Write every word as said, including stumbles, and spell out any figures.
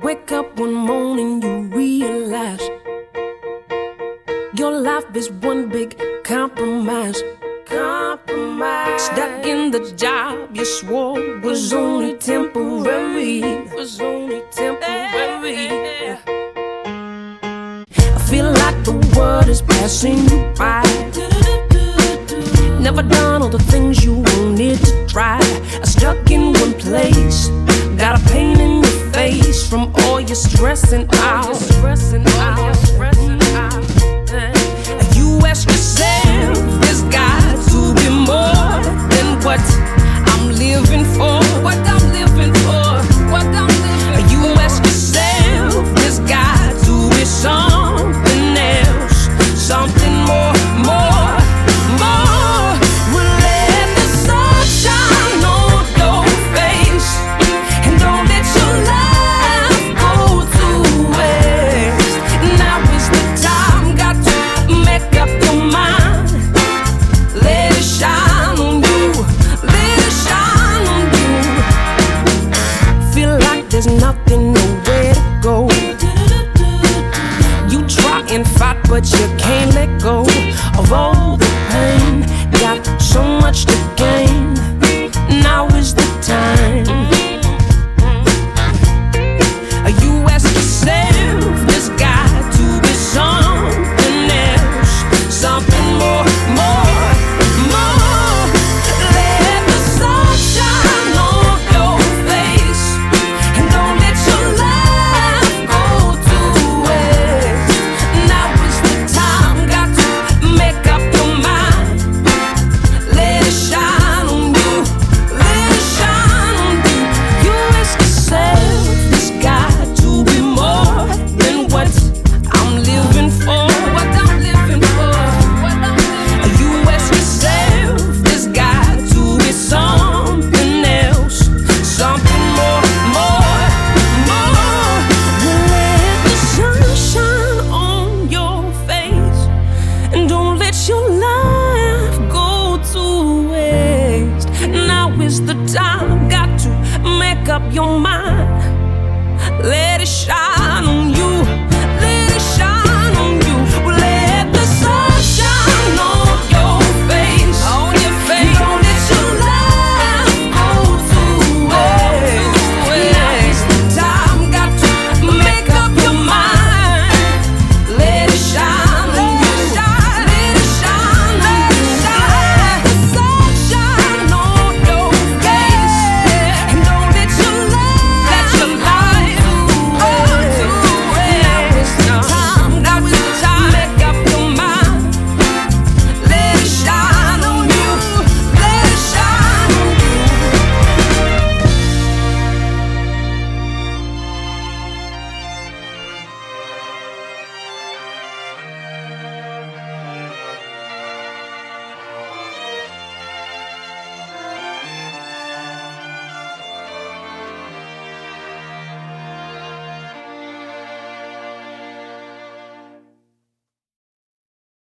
Wake up one morning, you realize your life is one big compromise. Compromise. Stuck in the job you swore was only temporary. Was only temporary. I feel like the world is passing you by. Never done all the things you wanted to try. Stuck in one place. Got a pain in your face from all your stressing out. Stressing out. Stressing out. You ask yourself, there's got to be more than what I'm living for. What I'm living for. What I'm living for. You ask yourself, there's got to be something else, something more, more, more. Well, let the sun shine on your face, and don't let your life go to waste. Now is the time, got to make up your mind. Let it shine on you, let it shine on you. Feel like there's nothing, nowhere to go. You try and fight, but you can't let go of all the pain. Got so much to gain. Now is the time.